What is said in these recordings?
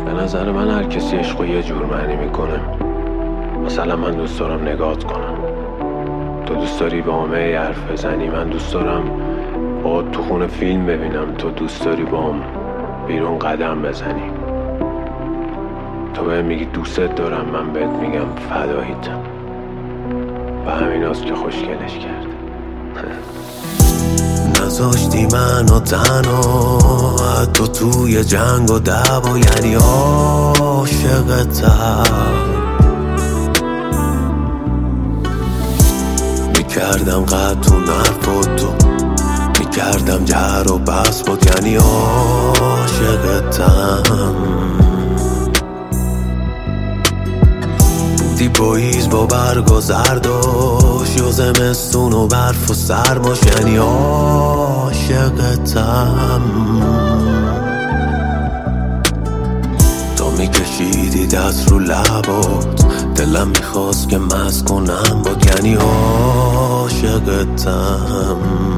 به نظر من هر کسی عشقو یه جور معنی میکنه. مثلا من دوست دارم نگات کنم، تو دوست داری با همه حرف بزنی، من دوست دارم با تو خونه فیلم ببینم، تو دوست داری با هم بیرون قدم بزنی. تو بهم میگی دوستت دارم، من بهت میگم فداییتم. و همین هاست که خوشگلش کرد. نذاشتی منو تنها، حتی توی جنگ و دعوا، یعنی عاشقتم. میکردم قطع و نفوتو، میکردم جر و بس بود، یعنی عاشقتم. بودی پاییز با برگ و زرداش، یا زمستون و برف و سرماش، یعنی عاشقتم. تو میکشیدی دست رو لبات، دلم میخواست که مست کنم باد، یعنی عاشقتم.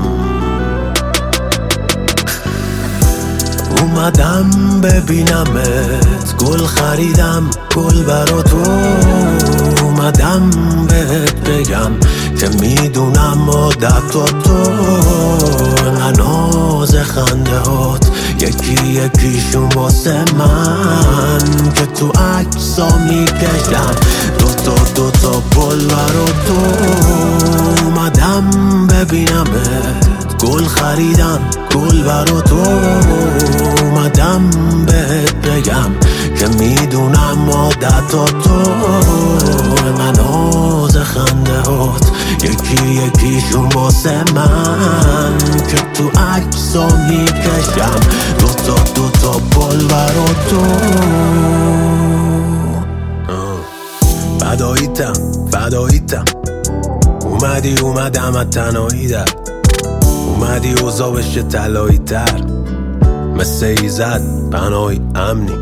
اومدم ببینمت، گل خریدم گل برا تو، اومدم بهت بگم که میدونم عادت تو ناز خنده هات یکی یکیشون واسه من، که تو عکسا میکشم دوتا گل برا تو. اومدم ببینمت، گل خریدم گل برا تو، اومدم بهت بگم که میدونم عادت تو ناز خنده هات یکی یکیشون واسه من، که تو عکسا میکشم دوتا گل برا تو. فداییتم اومدم از تنهایی در، اومدی اوضاع بشه طلایی تر، مثل ایزد بنای امنی.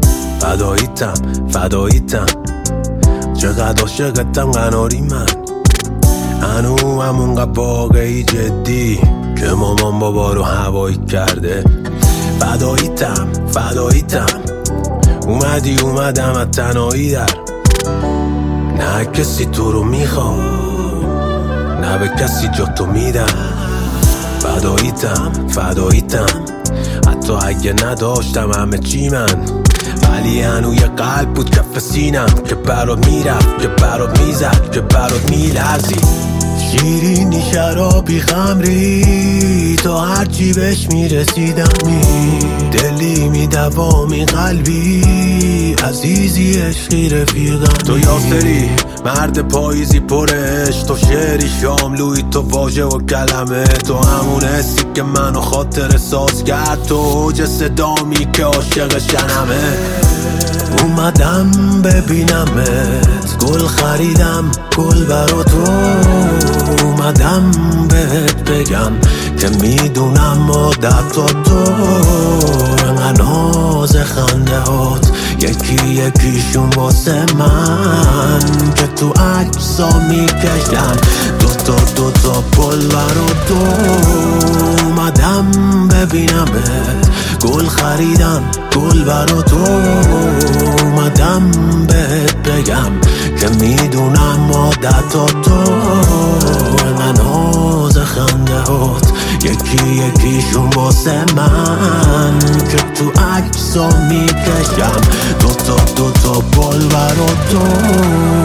فداییتم چقدر عاشقتم قناری من، هنو همونقدر واقعی جدی که مامان بابا رو هوایی کرده. فداییتم اومدم از تنهایی در، نه کسی تو رو میخوام، نه به کسی جا تو میدم. فداییتم حتی اگه نداشتم همه چی من، ولی هنو یه قلب بود کف سینم که برات میرفت، که برات میزد، که برات میلرزی. شیرینی شرابی خمری، تا هرچی بهش میرسیدم دلی میدوامی قلبی، عزیزی عشقی رفیقم. تو یاسری مرد پاییزی پرش، تو شعری شاملوی، تو واژه و کلمه، تو همون حسی که منو خاطر ساز کرد، تو اوج صدامی که عاشق شنمه. اومدم ببینمت، گل خریدم گل برا تو، اومدم بهت بگم که میدونم عادت تو ناز خنده هات یکی یکیشون واسه من، که تو عکسا میکشم دوتا گل برا تو. اومدم ببینمت، گل خریدم گل برا تو، اومدم بهت بگم که میدونم عادت تو ناز خنده هات یکی یکیشون واسه من، که تو عکسا میکشم دوتا گل برا تو.